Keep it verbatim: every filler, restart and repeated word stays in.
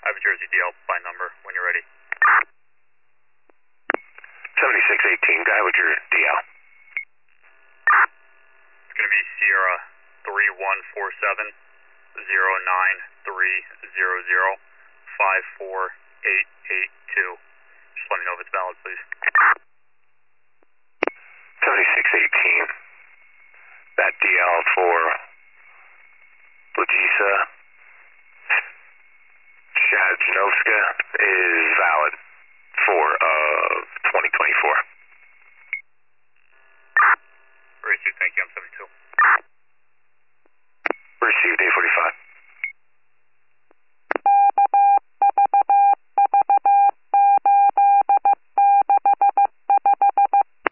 I have a Jersey D L by number when you're ready. seventy-six eighteen, go ahead with your D L. It's going to be Sierra three one four seven zero nine three zero zero five four eight eight two. Just let me know if it's valid, please. seventy-six eighteen, that D L for Lagisa Shadjanovska is valid for uh, twenty twenty-four. Thank you, I'm seventy-two.